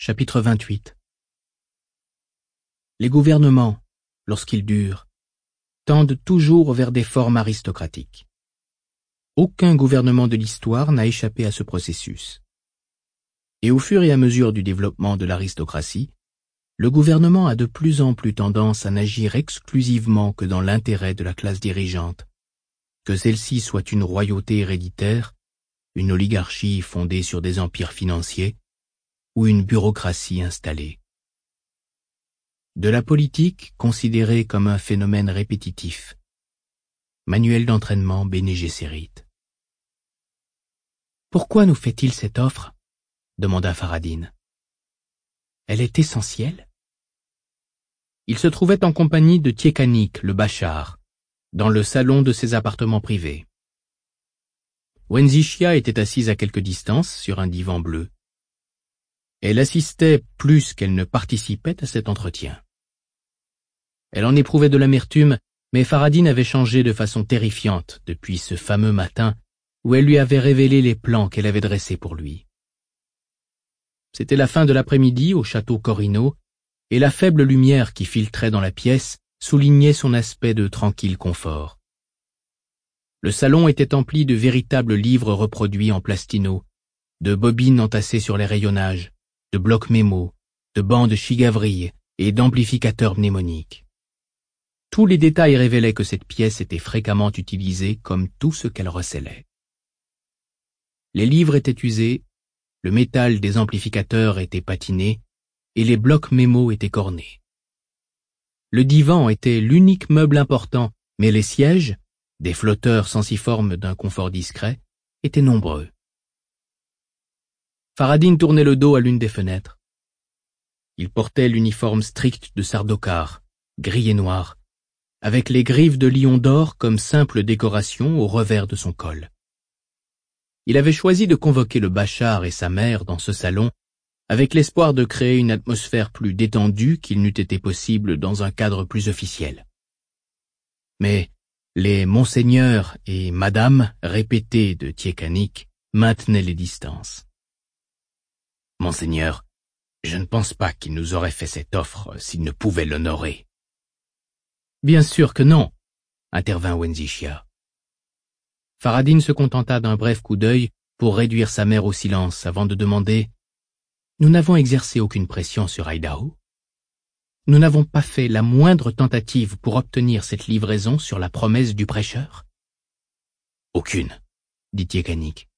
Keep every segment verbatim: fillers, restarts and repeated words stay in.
Chapitre vingt-huit. Les gouvernements, lorsqu'ils durent, tendent toujours vers des formes aristocratiques. Aucun gouvernement de l'histoire n'a échappé à ce processus. Et au fur et à mesure du développement de l'aristocratie, le gouvernement a de plus en plus tendance à n'agir exclusivement que dans l'intérêt de la classe dirigeante, que celle-ci soit une royauté héréditaire, une oligarchie fondée sur des empires financiers, ou une bureaucratie installée. De la politique considérée comme un phénomène répétitif. Manuel d'entraînement Bene Gesserit. Pourquoi nous fait-il cette offre ? Demanda Faradine. Elle est essentielle. Il se trouvait en compagnie de Tiekanik, le bachar, dans le salon de ses appartements privés. Wenzishia était assise à quelque distance sur un divan bleu. Elle assistait plus qu'elle ne participait à cet entretien. Elle en éprouvait de l'amertume, mais Faradine avait changé de façon terrifiante depuis ce fameux matin où elle lui avait révélé les plans qu'elle avait dressés pour lui. C'était la fin de l'après-midi au château Corino, et la faible lumière qui filtrait dans la pièce soulignait son aspect de tranquille confort. Le salon était empli de véritables livres reproduits en plastino, de bobines entassées sur les rayonnages, de blocs mémo, de bandes chigavrilles et d'amplificateurs mnémoniques. Tous les détails révélaient que cette pièce était fréquemment utilisée comme tout ce qu'elle recelait. Les livres étaient usés, le métal des amplificateurs était patiné et les blocs mémo étaient cornés. Le divan était l'unique meuble important, mais les sièges, des flotteurs sensiformes d'un confort discret, étaient nombreux. Faradine tournait le dos à l'une des fenêtres. Il portait l'uniforme strict de Sardaukar, gris et noir, avec les griffes de lion d'or comme simple décoration au revers de son col. Il avait choisi de convoquer le bachar et sa mère dans ce salon avec l'espoir de créer une atmosphère plus détendue qu'il n'eût été possible dans un cadre plus officiel. Mais les monseigneurs et madame répétés de Tiekanik maintenaient les distances. Monseigneur, je ne pense pas qu'il nous aurait fait cette offre s'il ne pouvait l'honorer. Bien sûr que non, intervint Wenzishia. Faradine se contenta d'un bref coup d'œil pour réduire sa mère au silence avant de demander « Nous n'avons exercé aucune pression sur Idaho. Nous n'avons pas fait la moindre tentative pour obtenir cette livraison sur la promesse du prêcheur ?» Aucune, dit Tiekanik.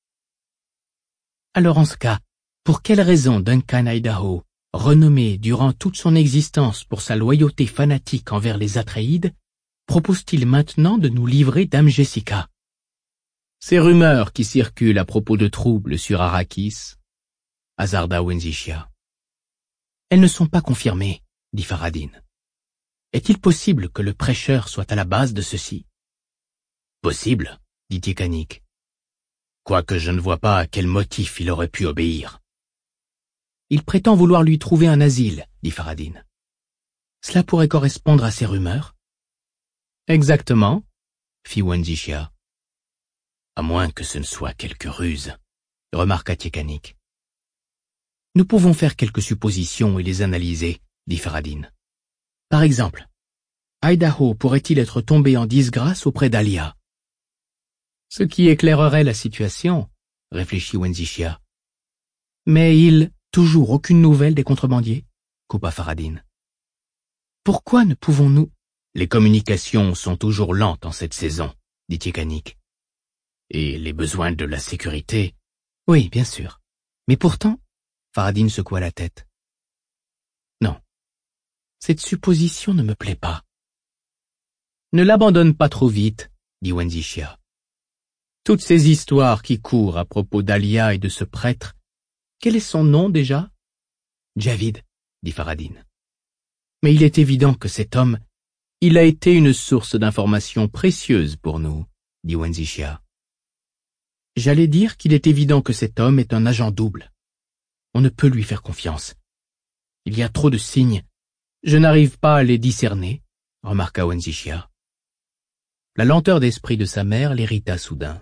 Alors en ce cas, pour quelle raison Duncan Idaho, renommé durant toute son existence pour sa loyauté fanatique envers les Atréides, propose-t-il maintenant de nous livrer Dame Jessica ? Ces rumeurs qui circulent à propos de troubles sur Arrakis, hasarda Wenzishia. Elles ne sont pas confirmées, dit Faradine. Est-il possible que le prêcheur soit à la base de ceci ? Possible, dit Tiekanik. Quoique je ne vois pas à quel motif il aurait pu obéir. Il prétend vouloir lui trouver un asile, dit Faradine. Cela pourrait correspondre à ces rumeurs ? Exactement, fit Wenzishia. À moins que ce ne soit quelque ruse, remarqua Tiekanik. Nous pouvons faire quelques suppositions et les analyser, dit Faradine. Par exemple, Idaho pourrait-il être tombé en disgrâce auprès d'Alia ? Ce qui éclairerait la situation, réfléchit Wenzishia. Mais il... Toujours aucune nouvelle des contrebandiers ? Coupa Faradine. Pourquoi ne pouvons-nous... Les communications sont toujours lentes en cette saison, dit Tiekanik. Et les besoins de la sécurité... Oui, bien sûr. Mais pourtant... Faradine secoua la tête. Non. Cette supposition ne me plaît pas. Ne l'abandonne pas trop vite, dit Wenzishia. Toutes ces histoires qui courent à propos d'Alia et de ce prêtre, quel est son nom déjà ? Javid, dit Faradine. Mais il est évident que cet homme, il a été une source d'informations précieuses pour nous, dit Wenzishia. J'allais dire qu'il est évident que cet homme est un agent double. On ne peut lui faire confiance. Il y a trop de signes. Je n'arrive pas à les discerner, remarqua Wenzishia. La lenteur d'esprit de sa mère l'irrita soudain.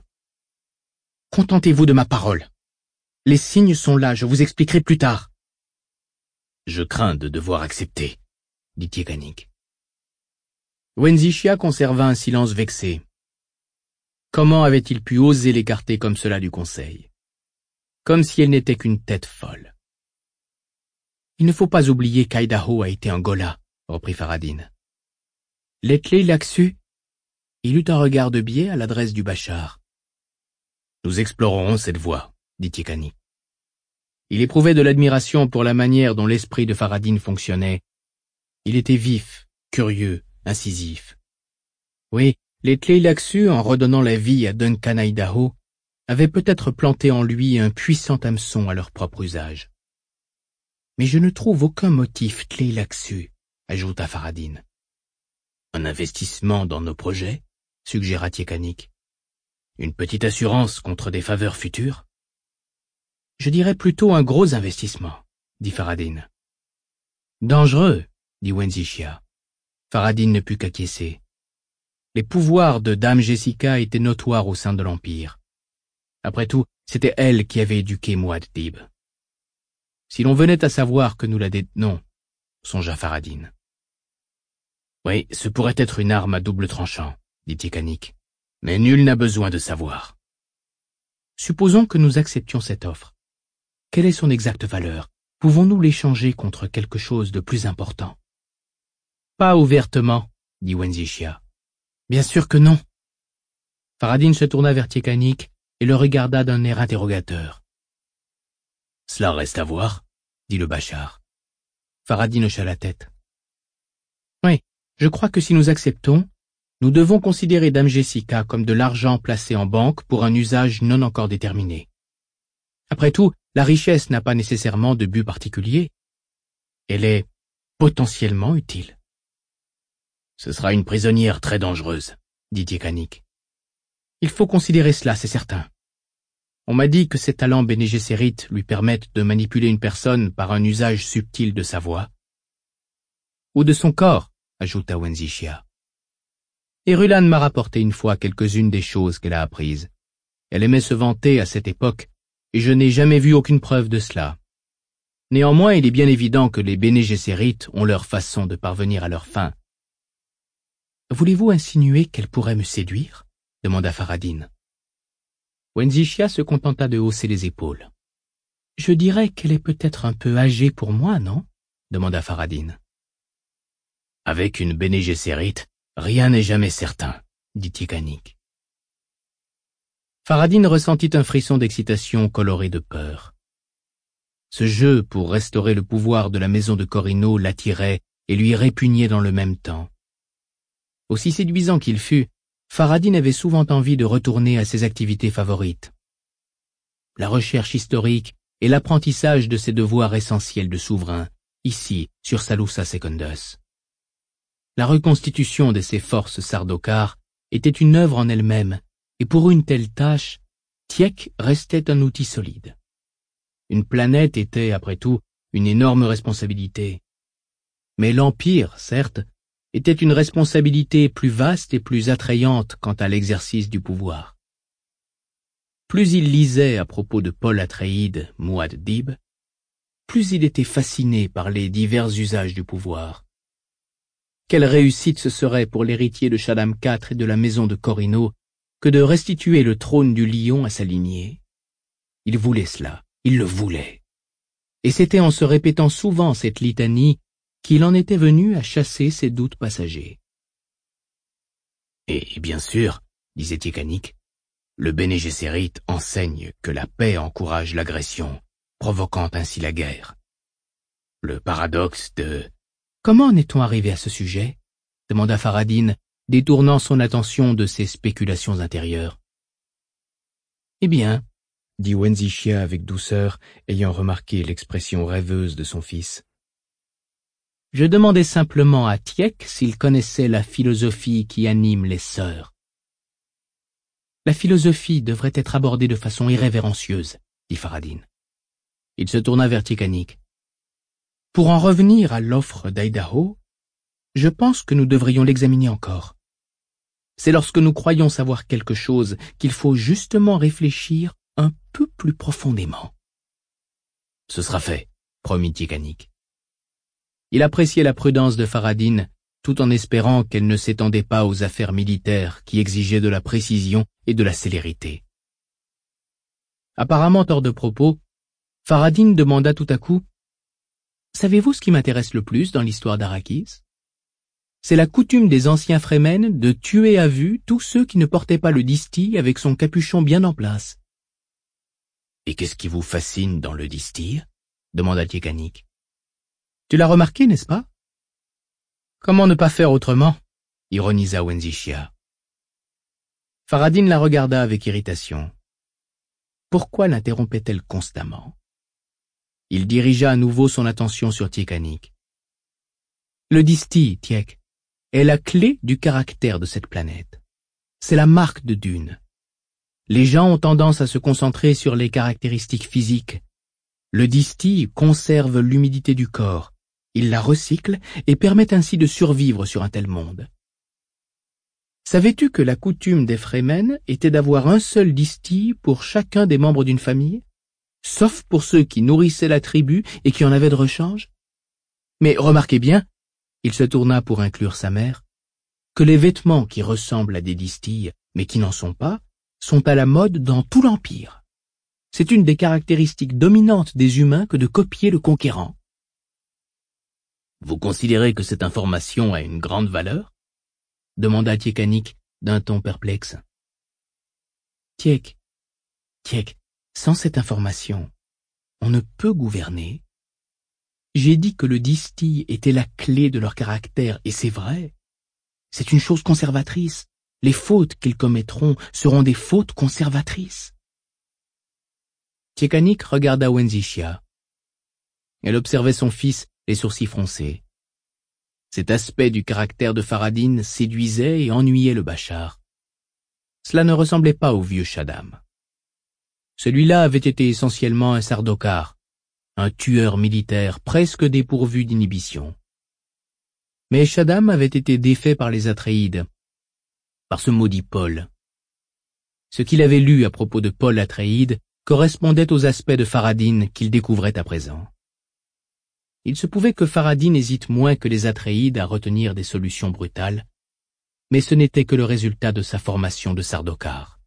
Contentez-vous de ma parole. Les signes sont là, je vous expliquerai plus tard. Je crains de devoir accepter, dit Tiekanik. Wenzishia conserva un silence vexé. Comment avait-il pu oser l'écarter comme cela du conseil? Comme si elle n'était qu'une tête folle. Il ne faut pas oublier qu'Idaho a été un Ghola, reprit Faradine. Letley Laxu, il eut un regard de biais à l'adresse du Bachar. Nous explorerons cette voie, dit Tiekanik. Il éprouvait de l'admiration pour la manière dont l'esprit de Faradine fonctionnait. Il était vif, curieux, incisif. Oui, les Tleilaxu, en redonnant la vie à Duncan Idaho, avaient peut-être planté en lui un puissant hameçon à leur propre usage. Mais je ne trouve aucun motif Tleilaxu, ajouta Faradine. Un investissement dans nos projets, suggéra Tiekanik. Une petite assurance contre des faveurs futures? Je dirais plutôt un gros investissement, dit Faradine. Dangereux, dit Wenzishia. Faradine ne put qu'acquiescer. Les pouvoirs de Dame Jessica étaient notoires au sein de l'Empire. Après tout, c'était elle qui avait éduqué Muad'Dib. Si l'on venait à savoir que nous la détenons, songea Faradine. Oui, ce pourrait être une arme à double tranchant, dit Tiekanik, mais nul n'a besoin de savoir. Supposons que nous acceptions cette offre. Quelle est son exacte valeur? Pouvons-nous l'échanger contre quelque chose de plus important? Pas ouvertement, dit Wenzishia. Bien sûr que non. Faradine se tourna vers Tiekanik et le regarda d'un air interrogateur. Cela reste à voir, dit le Bachar. Faradine hocha la tête. Oui, je crois que si nous acceptons, nous devons considérer Dame Jessica comme de l'argent placé en banque pour un usage non encore déterminé. Après tout, la richesse n'a pas nécessairement de but particulier. Elle est potentiellement utile. Ce sera une prisonnière très dangereuse, dit Tiekanik. Il faut considérer cela, c'est certain. On m'a dit que ses talents Bene Gesserit lui permettent de manipuler une personne par un usage subtil de sa voix. Ou de son corps, ajouta Wenzishia. Et Rulan m'a rapporté une fois quelques-unes des choses qu'elle a apprises. Elle aimait se vanter à cette époque, et je n'ai jamais vu aucune preuve de cela. Néanmoins, il est bien évident que les Bene Gesserit ont leur façon de parvenir à leur fin. Voulez-vous insinuer qu'elle pourrait me séduire? Demanda Faradine. Wenzishia se contenta de hausser les épaules. Je dirais qu'elle est peut-être un peu âgée pour moi, non? Demanda Faradine. Avec une Bene Gesserit, rien n'est jamais certain, dit Tiekanik. Faradine ressentit un frisson d'excitation coloré de peur. Ce jeu pour restaurer le pouvoir de la maison de Corino l'attirait et lui répugnait dans le même temps. Aussi séduisant qu'il fût, Faradine avait souvent envie de retourner à ses activités favorites. La recherche historique et l'apprentissage de ses devoirs essentiels de souverain, ici, sur Salusa Secundus. La reconstitution de ses forces Sardaukar était une œuvre en elle-même, et pour une telle tâche, Tiek restait un outil solide. Une planète était, après tout, une énorme responsabilité. Mais l'Empire, certes, était une responsabilité plus vaste et plus attrayante quant à l'exercice du pouvoir. Plus il lisait à propos de Paul Atréide, Muad'Dib, plus il était fasciné par les divers usages du pouvoir. Quelle réussite ce serait pour l'héritier de Shaddam quatre et de la maison de Corino que de restituer le trône du lion à sa lignée. Il voulait cela, il le voulait. Et c'était en se répétant souvent cette litanie qu'il en était venu à chasser ses doutes passagers. Et bien sûr, disait Tiekanik, le Bene Gesserit enseigne que la paix encourage l'agression, provoquant ainsi la guerre. Le paradoxe de... Comment en est-on arrivé à ce sujet? Demanda Faradine, détournant son attention de ses spéculations intérieures. Eh bien, dit Wenzishia avec douceur, ayant remarqué l'expression rêveuse de son fils. Je demandais simplement à Tiek s'il connaissait la philosophie qui anime les sœurs. La philosophie devrait être abordée de façon irrévérencieuse, dit Faradine. Il se tourna vers Tiekanik. Pour en revenir à l'offre d'Idaho, je pense que nous devrions l'examiner encore. C'est lorsque nous croyons savoir quelque chose qu'il faut justement réfléchir un peu plus profondément. Ce sera fait, promit Tiekanik. Il appréciait la prudence de Faradine, tout en espérant qu'elle ne s'étendait pas aux affaires militaires qui exigeaient de la précision et de la célérité. Apparemment hors de propos, Faradine demanda tout à coup « Savez-vous ce qui m'intéresse le plus dans l'histoire d'Arrakis ? C'est la coutume des anciens Fremen de tuer à vue tous ceux qui ne portaient pas le distil avec son capuchon bien en place. »« Et qu'est-ce qui vous fascine dans le distil ?» demanda Tchekanik. « Tu l'as remarqué, n'est-ce pas ?»« Comment ne pas faire autrement ?» ironisa Wenzishia. Faradine la regarda avec irritation. Pourquoi l'interrompait-elle constamment? Il dirigea à nouveau son attention sur Tchekanik. « Le distil, Tchèque, est la clé du caractère de cette planète. C'est la marque de Dune. Les gens ont tendance à se concentrer sur les caractéristiques physiques. Le distil conserve l'humidité du corps, il la recycle et permet ainsi de survivre sur un tel monde. Savais-tu que la coutume des Fremen était d'avoir un seul distil pour chacun des membres d'une famille, sauf pour ceux qui nourrissaient la tribu et qui en avaient de rechange? Mais remarquez bien, il se tourna pour inclure sa mère, que les vêtements qui ressemblent à des distilles, mais qui n'en sont pas, sont à la mode dans tout l'Empire. C'est une des caractéristiques dominantes des humains que de copier le conquérant. Vous considérez que cette information a une grande valeur? Demanda Tchekanik d'un ton perplexe. Tchèque, Tchèque, sans cette information, on ne peut gouverner. J'ai dit que le distil était la clé de leur caractère, et c'est vrai. C'est une chose conservatrice. Les fautes qu'ils commettront seront des fautes conservatrices. Tchekanik regarda Wenzishia. Elle observait son fils, les sourcils froncés. Cet aspect du caractère de Faradine séduisait et ennuyait le Bachar. Cela ne ressemblait pas au vieux Shaddam. Celui-là avait été essentiellement un Sardaukar, un tueur militaire presque dépourvu d'inhibition. Mais Shaddam avait été défait par les Atréides, par ce maudit Paul. Ce qu'il avait lu à propos de Paul Atréide correspondait aux aspects de Faradine qu'il découvrait à présent. Il se pouvait que Faradine hésite moins que les Atréides à retenir des solutions brutales, mais ce n'était que le résultat de sa formation de Sardaukar.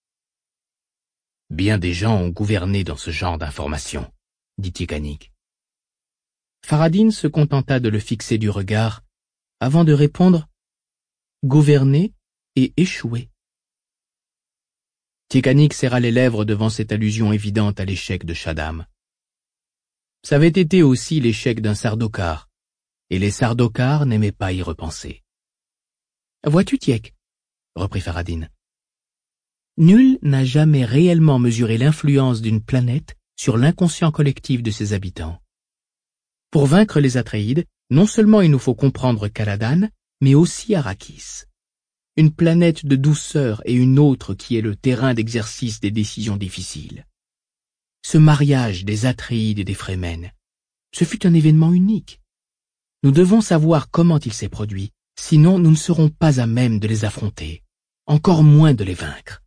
Bien des gens ont gouverné dans ce genre d'informations, dit Tchekanik. Faradine se contenta de le fixer du regard, avant de répondre « Gouverner et échouer ». Tchekanik serra les lèvres devant cette allusion évidente à l'échec de Shaddam. Ça avait été aussi l'échec d'un Sardaukar, et les Sardaukars n'aimaient pas y repenser. « Vois-tu, Tchèque, reprit Faradine, nul n'a jamais réellement mesuré l'influence d'une planète sur l'inconscient collectif de ses habitants. Pour vaincre les Atréides, non seulement il nous faut comprendre Caladan, mais aussi Arrakis. Une planète de douceur et une autre qui est le terrain d'exercice des décisions difficiles. Ce mariage des Atréides et des Fremen, ce fut un événement unique. Nous devons savoir comment il s'est produit, sinon nous ne serons pas à même de les affronter, encore moins de les vaincre.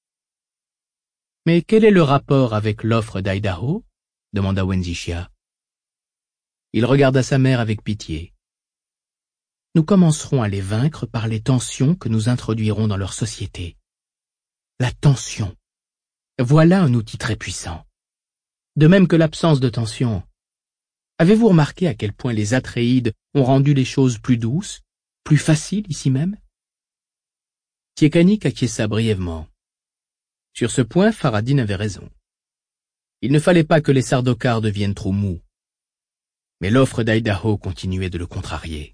Mais quel est le rapport avec l'offre d'Idaho? Demanda Wenzishia. Il regarda sa mère avec pitié. Nous commencerons à les vaincre par les tensions que nous introduirons dans leur société. La tension. Voilà un outil très puissant. De même que l'absence de tension. Avez-vous remarqué à quel point les Atréides ont rendu les choses plus douces, plus faciles ici même? Tchekanik acquiesça brièvement. Sur ce point, Faradine avait raison. Il ne fallait pas que les Sardaukars deviennent trop mous. Mais l'offre d'Idaho continuait de le contrarier.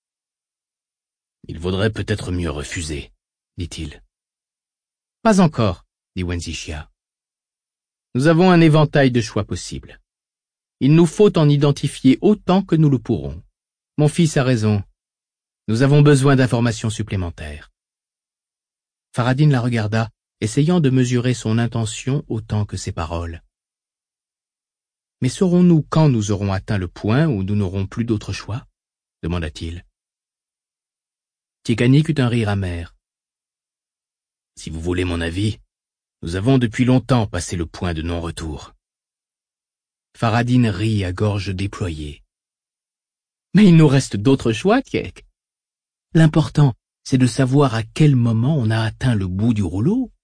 Il vaudrait peut-être mieux refuser, dit-il. Pas encore, dit Wenzishia. Nous avons un éventail de choix possibles. Il nous faut en identifier autant que nous le pourrons. Mon fils a raison. Nous avons besoin d'informations supplémentaires. Faradine la regarda, essayant de mesurer son intention autant que ses paroles. Mais saurons-nous quand nous aurons atteint le point où nous n'aurons plus d'autre choix? Demanda-t-il. Tchekanik eut un rire amer. Si vous voulez mon avis, nous avons depuis longtemps passé le point de non-retour. Faradine rit à gorge déployée. Mais il nous reste d'autres choix, Kiek. L'important, c'est de savoir à quel moment on a atteint le bout du rouleau.